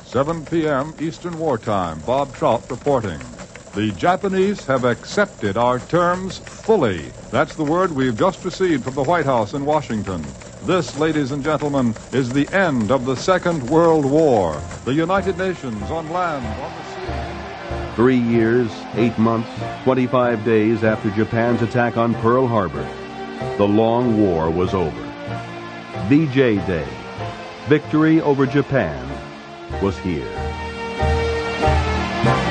7 p.m. Eastern Wartime. Bob Trout reporting. The Japanese have accepted our terms fully. That's the word we've just received from the White House in Washington. This, ladies and gentlemen, is the end of the Second World War. The United Nations on land, on the sea. 3 years, 8 months, 25 days after Japan's attack on Pearl Harbor, the long war was over. VJ Day, victory over Japan, was here.